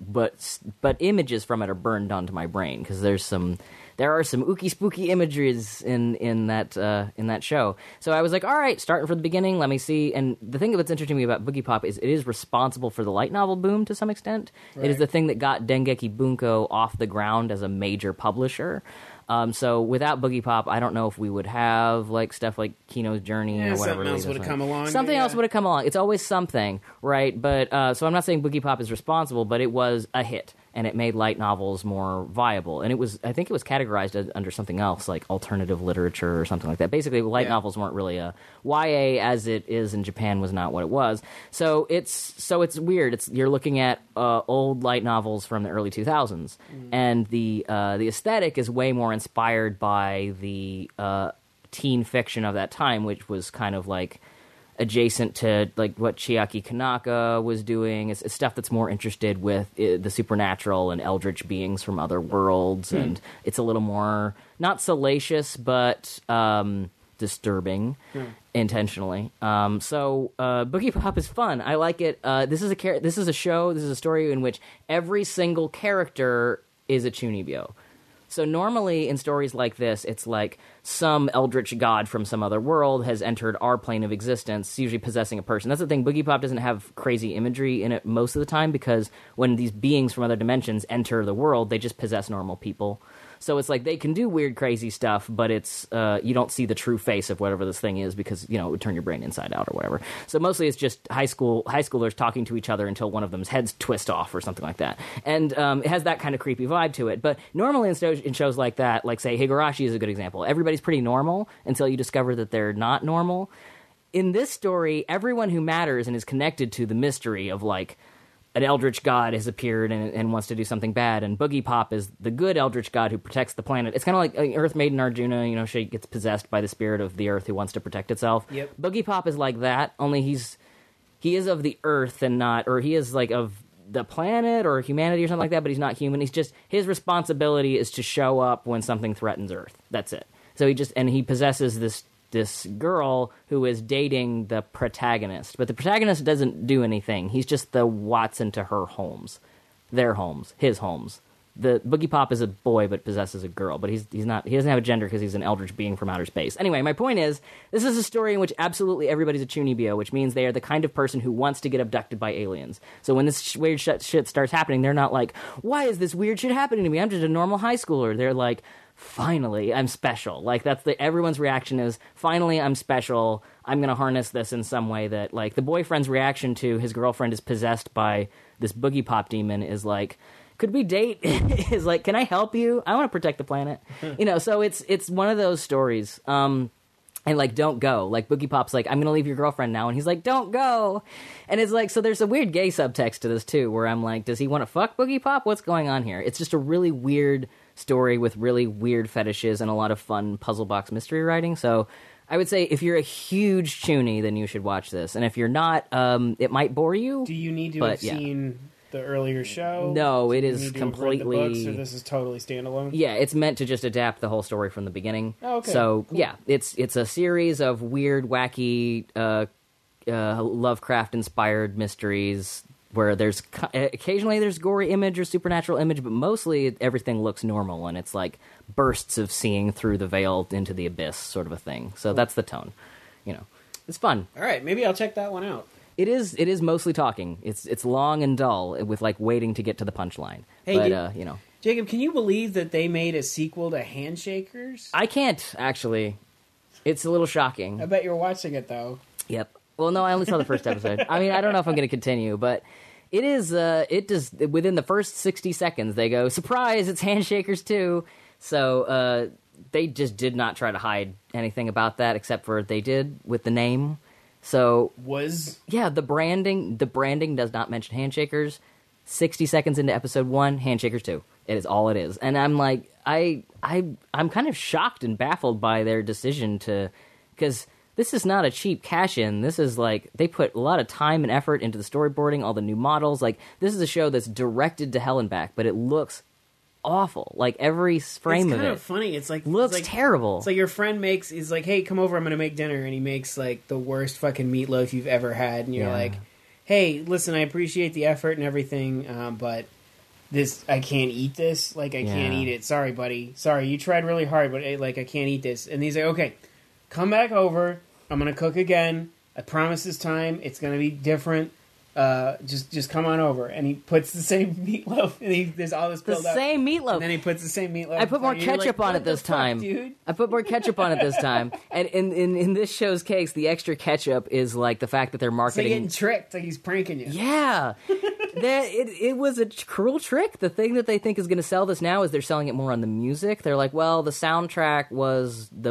images from it are burned onto my brain because there are some ooky spooky images in that show. So I was like, all right, starting from the beginning, let me see. And the thing that's interesting to me about Boogie Pop is it is responsible for the light novel boom to some extent. Right. It is the thing that got Dengeki Bunko off the ground as a major publisher. So without Boogie Pop, I don't know if we would have like stuff like Kino's Journey or whatever. Something else would have come along. Something else would have come along. It's always something, right? But so I'm not saying Boogie Pop is responsible, but it was a hit, and it made light novels more viable. And I think it was categorized under something else, like alternative literature or something like that. Basically, light novels weren't really a YA as it is in Japan was not what it was. So it's weird. You're looking at old light novels from the early 2000s, and the aesthetic is way more inspired by the teen fiction of that time, which was kind of like adjacent to like what Chiaki Kanaka was doing. It's stuff that's more interested with the supernatural and eldritch beings from other worlds, and it's a little more not salacious but disturbing intentionally. So Boogie Pop is fun. I like it. This is a story in which every single character is a chunibyo. So normally in stories like this, it's like some eldritch god from some other world has entered our plane of existence, usually possessing a person. That's the thing. Boogie Pop doesn't have crazy imagery in it most of the time because when these beings from other dimensions enter the world, they just possess normal people. So it's like they can do weird, crazy stuff, but it's you don't see the true face of whatever this thing is because, it would turn your brain inside out or whatever. So mostly it's just high schoolers talking to each other until one of them's heads twist off or something like that. And it has that kind of creepy vibe to it. But normally in shows like that, like, say, Higurashi is a good example. Everybody's pretty normal until you discover that they're not normal. In this story, everyone who matters and is connected to the mystery of, like, an eldritch god has appeared and wants to do something bad, and Boogie Pop is the good eldritch god who protects the planet. It's kind of like Earth Maiden Arjuna, she gets possessed by the spirit of the Earth who wants to protect itself. Yep. Boogie Pop is like that, only he is of the Earth and not, or he is like of the planet or humanity or something like that, but he's not human. He's just, his responsibility is to show up when something threatens Earth. That's it. So he possesses this girl who is dating the protagonist. But the protagonist doesn't do anything. He's just the Watson to her Holmes. Their homes. His homes. the Boogie Pop is a boy but possesses a girl, but he's not. He doesn't have a gender because he's an eldritch being from outer space. Anyway, my point is, this is a story in which absolutely everybody's a Chunibyo, which means they are the kind of person who wants to get abducted by aliens. So when this weird shit starts happening, they're not like, "Why is this weird shit happening to me? I'm just a normal high schooler." They're like, "Finally, I'm special." Like that's everyone's reaction is, "Finally, I'm special. I'm gonna harness this in some way." That like the boyfriend's reaction to his girlfriend is possessed by this Boogie Pop demon is like, could we date? Is like, can I help you? I want to protect the planet. So it's one of those stories. And like, don't go. Like Boogie Pop's like, I'm gonna leave your girlfriend now, and he's like, don't go. And it's like, so there's a weird gay subtext to this too, where I'm like, does he want to fuck Boogie Pop? What's going on here? It's just a really weird story with really weird fetishes and a lot of fun puzzle box mystery writing. So I would say if you're a huge Chuny, then you should watch this. And if you're not, it might bore you. Do you need to have seen the earlier show? No, it is completely. Read the books, or this is totally standalone. Yeah, it's meant to just adapt the whole story from the beginning. Oh, okay. So cool. yeah, it's a series of weird, wacky, Lovecraft-inspired mysteries where there's occasionally there's gory image or supernatural image, but mostly everything looks normal and it's like bursts of seeing through the veil into the abyss, sort of a thing. So that's the tone. It's fun. All right, maybe I'll check that one out. It is mostly talking. It's long and dull with like waiting to get to the punchline. Hey, but Jacob, can you believe that they made a sequel to Handshakers? I can't actually. It's a little shocking. I bet you're watching it though. Yep. Well, no, I only saw the first episode. I mean, I don't know if I'm going to continue, but it is. It does within the first 60 seconds they go, surprise! It's Handshakers 2. So they just did not try to hide anything about that, except for they did with the name. So the branding does not mention Handshakers. 60 seconds into episode 1, Handshakers 2. It is all it is. And I'm like, I'm kind of shocked and baffled by their decision to, because this is not a cheap cash-in. This is like, they put a lot of time and effort into the storyboarding, all the new models. Like, this is a show that's directed to hell and back, but it looks awful. Like, every frame of it. It's kind of funny. It's like, looks terrible. It's like your friend he's like, hey, come over, I'm going to make dinner. And he makes like the worst fucking meatloaf you've ever had. And you're like, hey, listen, I appreciate the effort and everything, but I can't eat this. Like, I can't eat it. Sorry, buddy. Sorry, you tried really hard, but I can't eat this. And he's like, okay, come back over. I'm going to cook again. I promise this time it's going to be different. Just come on over. And he puts the same meatloaf, and there's all this build up. The same meatloaf. And then he puts the same meatloaf. I put more ketchup on it this time. Dude? I put more ketchup on it this time. And in this show's case, the extra ketchup is like the fact that they're marketing. It's like getting tricked, like he's pranking you. Yeah. It was a cruel trick. The thing that they think is going to sell this now is they're selling it more on the music. They're like, well, the soundtrack was the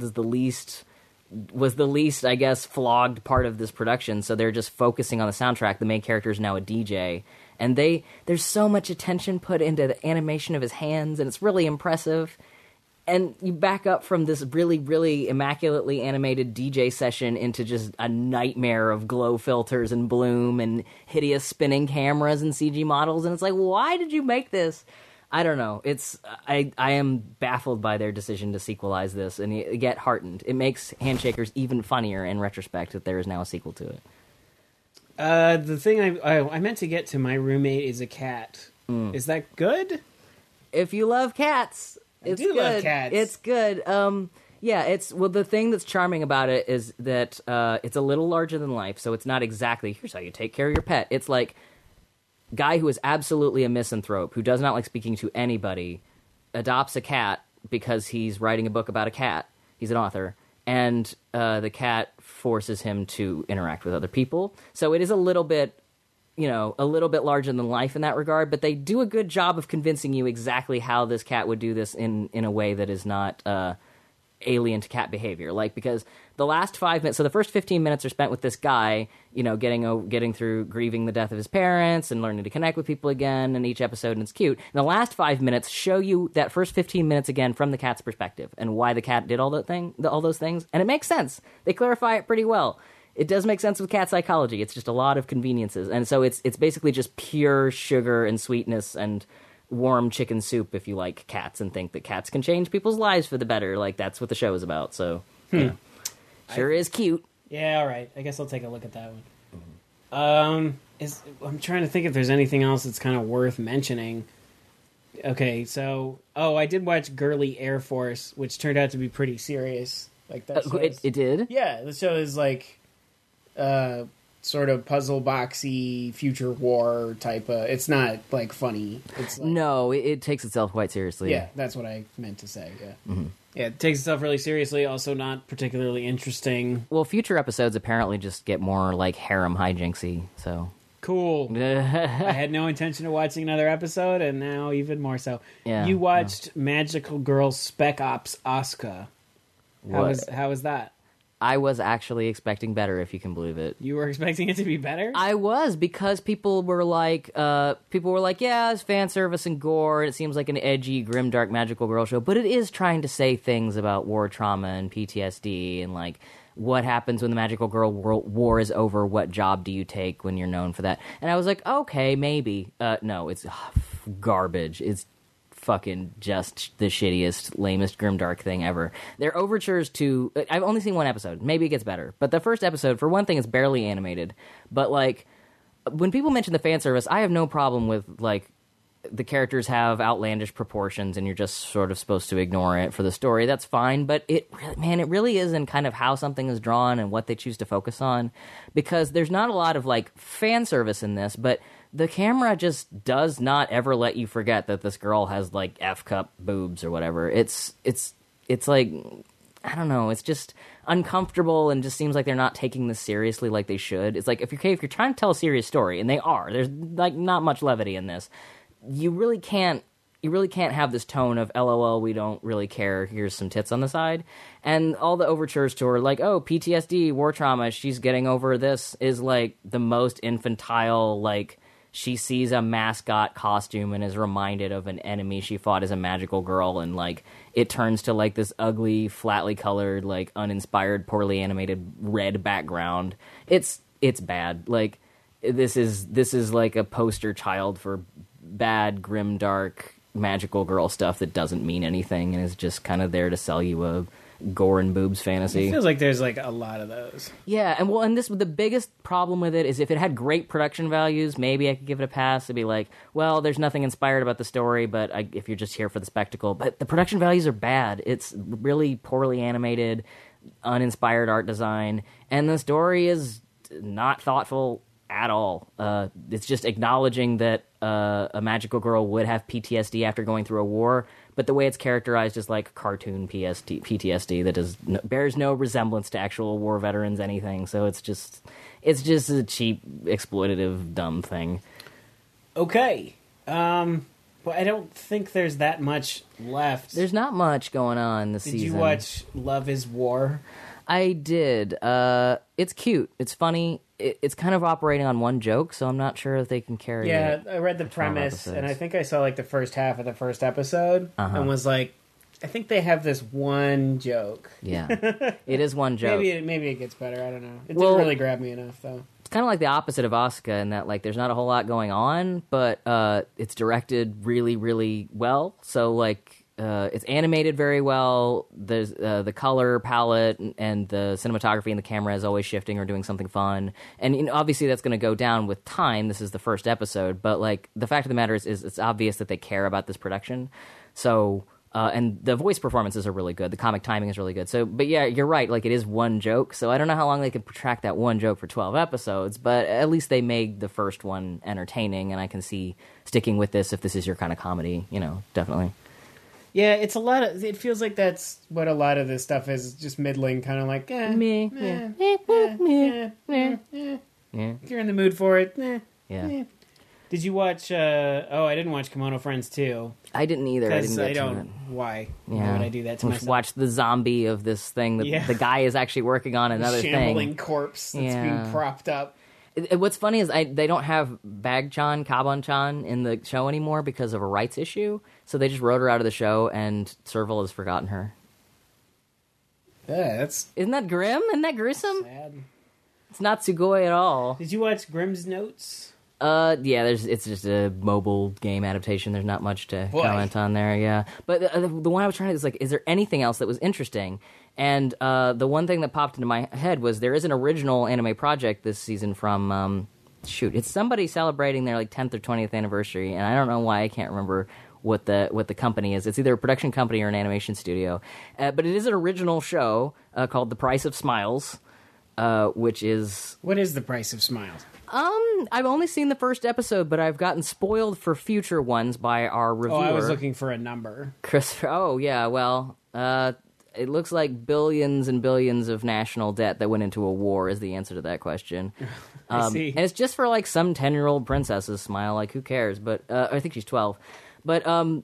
least, I guess, flogged part of this production, so they're just focusing on the soundtrack. The main character is now a DJ, and there's so much attention put into the animation of his hands, and it's really impressive. And you back up from this really, really immaculately animated DJ session into just a nightmare of glow filters and bloom and hideous spinning cameras and CG models, and it's like, why did you make this? I don't know. I am baffled by their decision to sequelize this, and you get heartened. It makes Handshakers even funnier in retrospect that there is now a sequel to it. The thing I meant to get to, My Roommate is a Cat. Is that good? If you love cats, it's good. Love cats. It's good. The thing that's charming about it is that it's a little larger than life, so it's not exactly, here's how you take care of your pet. It's like, guy who is absolutely a misanthrope, who does not like speaking to anybody, adopts a cat because he's writing a book about a cat. He's an author. And the cat forces him to interact with other people. So it is a little bit larger than life in that regard, but they do a good job of convincing you exactly how this cat would do this in a way that is not alien to cat behavior. Like, because the last 5 minutes, so the first 15 minutes are spent with this guy, getting through grieving the death of his parents and learning to connect with people again in each episode, and it's cute. And the last 5 minutes show you that first 15 minutes again from the cat's perspective and why the cat did all those things, and it makes sense. They clarify it pretty well. It does make sense with cat psychology. It's just a lot of conveniences, and so it's basically just pure sugar and sweetness and warm chicken soup if you like cats and think that cats can change people's lives for the better. Like, that's what the show is about. So, sure is cute. Yeah, all right. I guess I'll take a look at that one. I'm trying to think if there's anything else that's kind of worth mentioning. Okay, so I did watch Girly Air Force, which turned out to be pretty serious. Like that. It did. Yeah, the show is like, sort of puzzle boxy future war type of. It's not like funny. It's like, no, it takes itself quite seriously. Yeah, that's what I meant to say. Yeah. Yeah, it takes itself really seriously. Also, not particularly interesting. Well, future episodes apparently just get more like harem hijinksy. So cool. I had no intention of watching another episode, and now even more so. Yeah, you watched Magical Girl Spec Ops Asuka. How was that? I was actually expecting better, if you can believe it. You were expecting it to be better? I was, because people were like, yeah, it's fan service and gore, and it seems like an edgy, grimdark magical girl show, but it is trying to say things about war trauma and PTSD, and like, what happens when the magical girl war is over, what job do you take when you're known for that? And I was like, okay, maybe. No, it's garbage. It's fucking just the shittiest, lamest grimdark thing ever. They're overtures to... I've only seen one episode. Maybe it gets better. But the first episode, for one thing, is barely animated. But, like, when people mention the fan service, I have no problem with, like, the characters have outlandish proportions and you're just sort of supposed to ignore it for the story. That's fine. But it really is in kind of how something is drawn and what they choose to focus on. Because there's not a lot of, like, fan service in this, but... the camera just does not ever let you forget that this girl has, like, F-cup boobs or whatever. It's like, I don't know, it's just uncomfortable and just seems like they're not taking this seriously like they should. It's like, if you're trying to tell a serious story, and they are, there's, like, not much levity in this, you really can't have this tone of, LOL, we don't really care, here's some tits on the side. And all the overtures to her, like, oh, PTSD, war trauma, she's getting over this, is, like, the most infantile, like... she sees a mascot costume and is reminded of an enemy she fought as a magical girl, and, like, it turns to, like, this ugly, flatly colored, like, uninspired, poorly animated red background. It's bad. Like, this is like a poster child for bad, grimdark, magical girl stuff that doesn't mean anything and is just kind of there to sell you a gore and boobs fantasy. It feels like there's like a lot of those. Yeah, and the biggest problem with it is if it had great production values, maybe I could give it a pass. It'd be like, well, there's nothing inspired about the story, but if you're just here for the spectacle. But the production values are bad. It's really poorly animated, uninspired art design, and the story is not thoughtful at all. It's just acknowledging that a magical girl would have PTSD after going through a war, but the way it's characterized is like cartoon PTSD that bears no resemblance to actual war veterans anything. So it's just a cheap, exploitative, dumb thing. Okay. Well, I don't think there's that much left. There's not much going on this season. Did you watch Love is War? I did. It's cute. It's funny. It's kind of operating on one joke, so I'm not sure if they can carry it. Yeah, I read the premise, and I think I saw like the first half of the first episode, and was like, I think they have this one joke. Yeah, it is one joke. Maybe it gets better. I don't know. It didn't really grab me enough, though. It's kind of like the opposite of Asuka in that, like, there's not a whole lot going on, but it's directed really, really well. So, like, it's animated very well. There's the color palette and the cinematography and the camera is always shifting or doing something fun. And obviously that's going to go down with time. This is the first episode, but like the fact of the matter is it's obvious that they care about this production. So and the voice performances are really good. The comic timing is really good. So, but yeah, you're right. Like, it is one joke. So I don't know how long they can protract that one joke for 12 episodes, but at least they made the first one entertaining, and I can see sticking with this if this is your kind of comedy. Definitely. Yeah, it's a lot of... It feels like that's what a lot of this stuff is, just middling, kind of like, Yeah. If you're in the mood for it, Yeah. Did you watch... I didn't watch Kimono Friends 2. I didn't either. I didn't get to it. Why? Yeah. Why would I do that to myself? Watch the zombie of this thing. The guy is actually working on another shambling corpse that's being propped up. What's funny is they don't have Bag-chan, Kabon-chan in the show anymore because of a rights issue, so they just wrote her out of the show, and Serval has forgotten her. Yeah, Isn't that grim? Isn't that gruesome? Sad. It's not Sugoi at all. Did you watch Grimm's Notes? Yeah, it's just a mobile game adaptation. There's not much to comment on there, yeah. But the one I was trying to is like, is there anything else that was interesting? And the one thing that popped into my head was there is an original anime project this season from, it's somebody celebrating their like 10th or 20th anniversary, and I don't know why I can't remember what the company is. It's either a production company or an animation studio, but it is an original show called The Price of Smiles, which is... What is The Price of Smiles? I've only seen the first episode, but I've gotten spoiled for future ones by our reviewer. Oh, I was looking for a number. Chris. Oh, yeah. Well, it looks like billions and billions of national debt that went into a war is the answer to that question. I see. And it's just for like some 10-year-old princess's smile. Like, who cares? But I think she's 12. But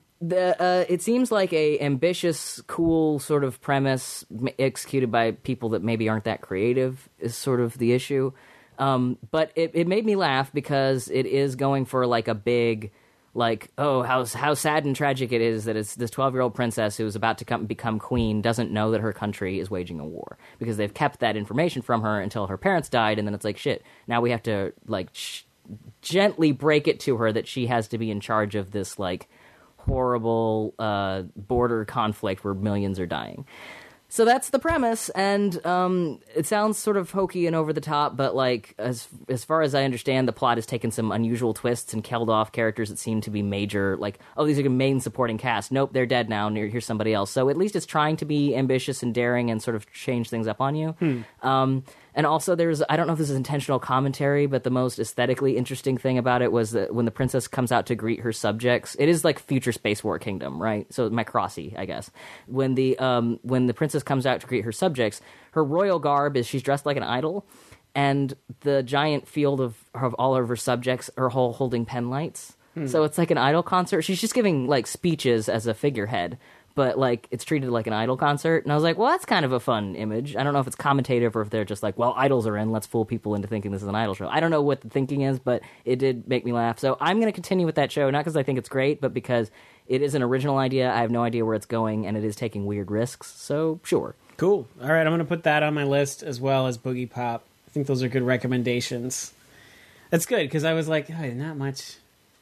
it seems like a ambitious, cool sort of premise executed by people that maybe aren't that creative is sort of the issue. But it made me laugh because it is going for like a big, like, oh, how sad and tragic it is that it's this 12-year-old princess who's about to become queen doesn't know that her country is waging a war because they've kept that information from her until her parents died, and then it's like, shit, now we have to like gently break it to her that she has to be in charge of this like horrible border conflict where millions are dying. So that's the premise, and it sounds sort of hokey and over the top, but like as far as I understand, the plot has taken some unusual twists and killed off characters that seem to be major, like, oh, these are the main supporting cast. Nope, they're dead now, and here's somebody else. So at least it's trying to be ambitious and daring and sort of change things up on you. And also there's, I don't know if this is intentional commentary, but the most aesthetically interesting thing about it was that when the princess comes out to greet her subjects, it is like future space war kingdom, right? So Macrossy, I guess. When the princess comes out to greet her subjects, her royal garb is she's dressed like an idol, and the giant field of all of her subjects are holding pen lights. So it's like an idol concert. She's just giving like speeches as a figurehead, but like it's treated like an idol concert. And I was like, well, that's kind of a fun image. I don't know if it's commentative or if they're just like, well, idols are in, let's fool people into thinking this is an idol show. I don't know what the thinking is, but it did make me laugh. So I'm going to continue with that show, not because I think it's great, but because it is an original idea. I have no idea where it's going, and it is taking weird risks. So sure. Cool. All right, I'm going to put that on my list as well as Boogie Pop. I think those are good recommendations. That's good, because I was like, oh, not much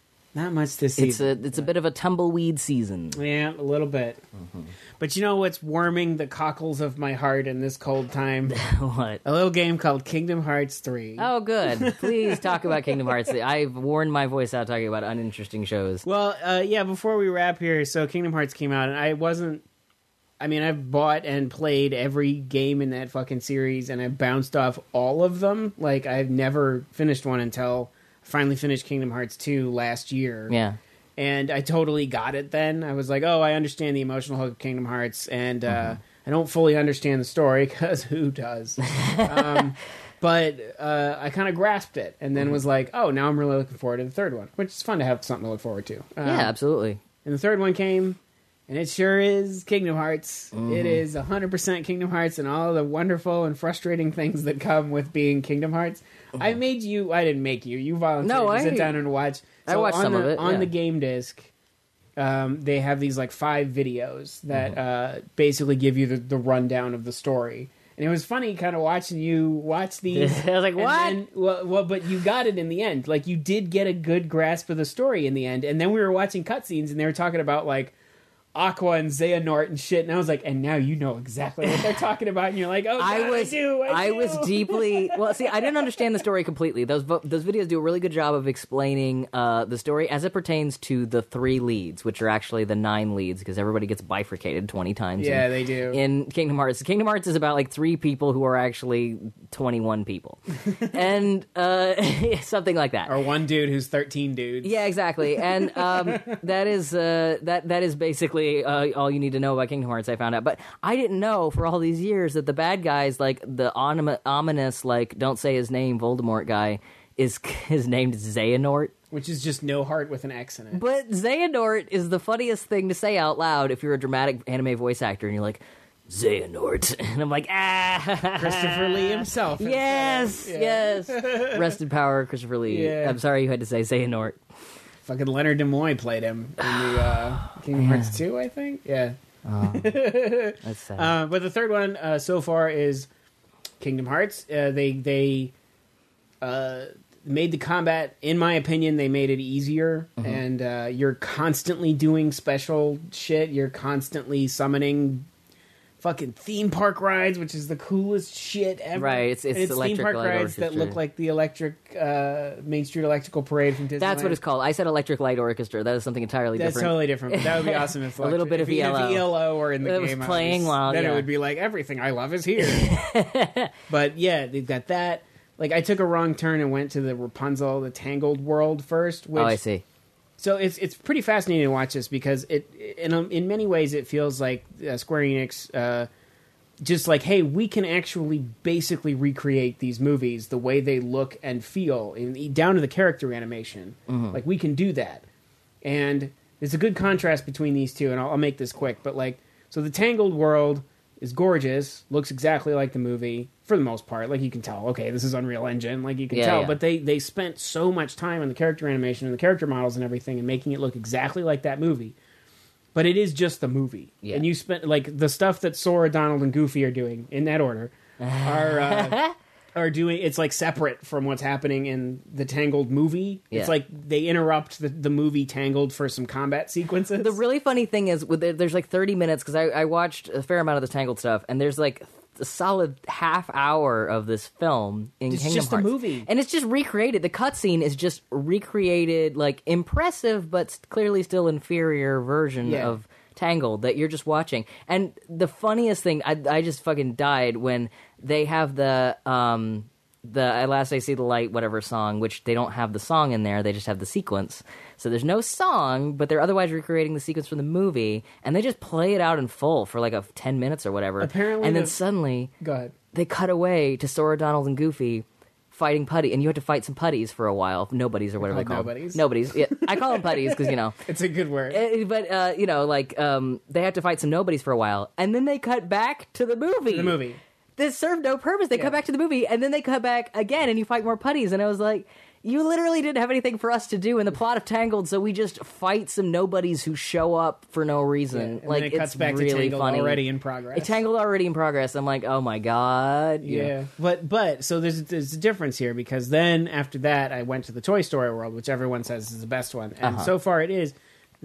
this season. It's a bit of a tumbleweed season. Yeah, a little bit. Mm-hmm. But you know what's warming the cockles of my heart in this cold time? What? A little game called Kingdom Hearts 3. Oh, good. Please talk about Kingdom Hearts. I've worn my voice out talking about uninteresting shows. Well, before we wrap here, so Kingdom Hearts came out, and I've bought and played every game in that fucking series, and I've bounced off all of them. Like, I've never finished one until I finally finished Kingdom Hearts 2 last year. Yeah. And I totally got it then. I was like, oh, I understand the emotional hook of Kingdom Hearts, and I don't fully understand the story, because who does? But I kind of grasped it, and then was like, oh, now I'm really looking forward to the third one, which is fun to have something to look forward to. Yeah, absolutely. And the third one came, and it sure is Kingdom Hearts. It is 100% Kingdom Hearts and all the wonderful and frustrating things that come with being Kingdom Hearts. I didn't make you. You volunteered to sit down and watch. So I watched some of it. On the game disc, they have these like 5 videos that basically give you the rundown of the story. And it was funny kind of watching you watch these. I was like, what? But you got it in the end. Like, you did get a good grasp of the story in the end. And then we were watching cutscenes, and they were talking about like Aqua and Xehanort and shit, and I was like, and now you know exactly what they're talking about, and you're like, oh, God, I was deeply... Well, see, I didn't understand the story completely. Those videos do a really good job of explaining the story as it pertains to the 3 leads, which are actually the 9 leads, because everybody gets bifurcated 20 times. Yeah, they do. In Kingdom Hearts. Kingdom Hearts is about like 3 people who are actually 21 people. And something like that. Or one dude who's 13 dudes. Yeah, exactly. And that is basically all you need to know about Kingdom Hearts, I found out. But I didn't know for all these years that the bad guys, like the ominous, like, don't say his name, Voldemort guy, is named Xehanort. Which is just no heart with an X in it. But Xehanort is the funniest thing to say out loud if you're a dramatic anime voice actor and you're like, Xehanort. And I'm like, Christopher Lee himself. Yes, yes. Rest in power, Christopher Lee. Yeah. I'm sorry you had to say Xehanort. Fucking Leonard Nimoy played him in the Kingdom Hearts 2, I think. Yeah. Oh, that's sad. But the third one so far is Kingdom Hearts. They made the combat, in my opinion, they made it easier. And you're constantly doing special shit. You're constantly summoning fucking theme park rides, which is the coolest shit ever. Right, it's electric theme park light rides that orchestra. look like the electric Main Street Electrical Parade from Disneyland. That's what it's called. I said Electric Light Orchestra. That is something entirely That's different. totally different. But that would be awesome if A little bit of if ELO. ELO or in the It game was playing while, then yeah. it would be like everything I love is here. But yeah, they've got that. Like I took a wrong turn and went to the Rapunzel, the Tangled world first. Which, Oh, I see. So it's pretty fascinating to watch this because in many ways it feels like Square Enix just like, hey, we can actually basically recreate these movies the way they look and feel, down to the character animation. Like we can do that, and there's a good contrast between these two. And I'll make this quick, but like, so the Tangled world is gorgeous, looks exactly like the movie for the most part. Like you can tell, okay, this is Unreal Engine, like you can tell. Yeah. But they spent so much time on the character animation and the character models and everything, and making it look exactly like that movie. But it is just the movie, and you spent like the stuff that Sora, Donald, and Goofy are doing in that order are doing. It's like separate from what's happening in the Tangled movie. Yeah. It's like they interrupt the movie Tangled for some combat sequences. The really funny thing is, there's like 30 minutes, because I watched a fair amount of the Tangled stuff, and there's like a solid half hour of this film in It's Kingdom just a Hearts. movie. And it's just recreated. The cutscene is just recreated, like impressive, but clearly still inferior version of Tangled that you're just watching. And the funniest thing, I just fucking died when they have the At Last I See the Light, whatever song, which they don't have the song in there, they just have the sequence. So there's no song, but they're otherwise recreating the sequence from the movie, and they just play it out in full for like 10 minutes or whatever. Apparently and then suddenly Go ahead. they cut away to Sora, Donald, and Goofy fighting putty, and you had to fight some putties for a while. Nobodies or whatever they call nobodies? them. Nobodies. Yeah, I call them putties because, you know. It's a good word. But, they had to fight some nobodies for a while, and then they cut back to the movie. The movie. This served no purpose. They cut back to the movie, and then they cut back again, and you fight more putties. And I was like, you literally didn't have anything for us to do in the plot of Tangled, so we just fight some nobodies who show up for no reason. And like, then it cuts it's back really to Tangled funny. already in progress. It's Tangled already in progress. I'm like, oh my god. Yeah, but so there's a difference here, because then after that I went to the Toy Story world, which everyone says is the best one, and so far it is.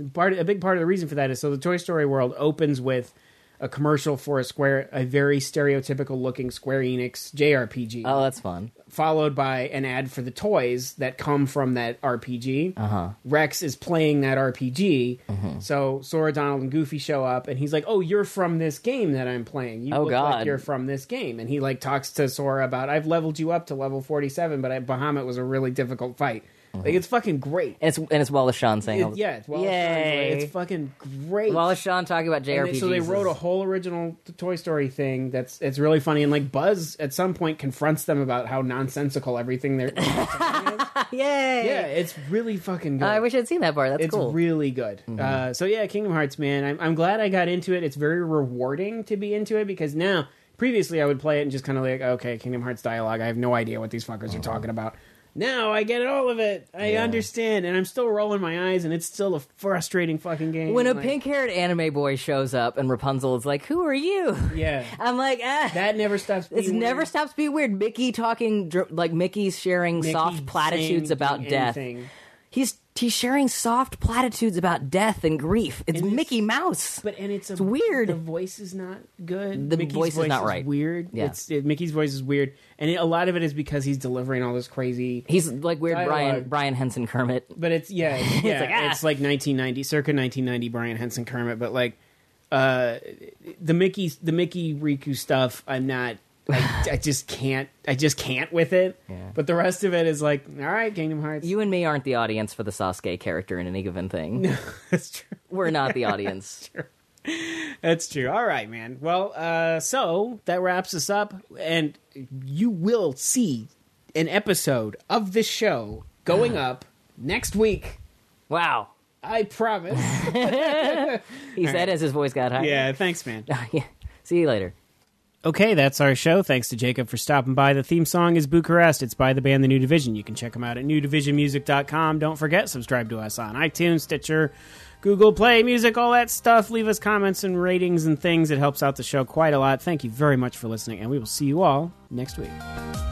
A big part of the reason for that is so the Toy Story world opens with a commercial for a very stereotypical looking Square Enix JRPG. Oh, that's fun. Followed by an ad for the toys that come from that RPG. Rex is playing that RPG. So Sora, Donald, and Goofy show up, and he's like, "Oh, you're from this game that I'm playing. You look like you're from this game." And he like talks to Sora about, "I've leveled you up to level 47, but Bahamut was a really difficult fight." Like, it's fucking great. And it's Wallace Shawn saying, It's Wallace Shawn. It's fucking great. Wallace Shawn talking about JRPGs. So they wrote a whole original Toy Story thing it's really funny, and like Buzz at some point confronts them about how nonsensical everything they're Yay! yeah, it's really fucking good. I wish I'd seen that part. That's it's cool. really good. So yeah, Kingdom Hearts, man. I'm glad I got into it. It's very rewarding to be into it, because now, previously I would play it and just kind of like, okay, Kingdom Hearts dialogue, I have no idea what these fuckers are talking about. Now I get all of it. I understand, and I'm still rolling my eyes, and it's still a frustrating fucking game. When a pink-haired anime boy shows up and Rapunzel is like, "Who are you?" Yeah. I'm like, that never stops being It never stops being weird. Mickey talking, like Mickey's sharing soft platitudes about death. Anything. He's sharing soft platitudes about death and grief. It's Mickey Mouse. It's weird. The voice is not good. The Mickey's voice is not right. Weird. Yeah. Mickey's voice is weird, and a lot of it is because he's delivering all this crazy. He's like weird dialogue. Brian Henson Kermit. But it's like, it's like 1990, circa 1990 Brian Henson Kermit. But like the Mickey Riku stuff, I'm not. I just can't with it. Yeah. But the rest of it is like, all right, Kingdom Hearts. You and me aren't the audience for the Sasuke character in any given thing. No, that's true. We're not the audience. That's true. That's true. All right, man. Well, so that wraps us up, and you will see an episode of this show going up next week. Wow. I promise. He said as his voice got higher. Yeah, thanks, man. Yeah. See you later. Okay, that's our show. Thanks to Jacob for stopping by. The theme song is Bucharest. It's by the band The New Division. You can check them out at newdivisionmusic.com. Don't forget, subscribe to us on iTunes, Stitcher, Google Play Music, all that stuff. Leave us comments and ratings and things. It helps out the show quite a lot. Thank you very much for listening, and we will see you all next week.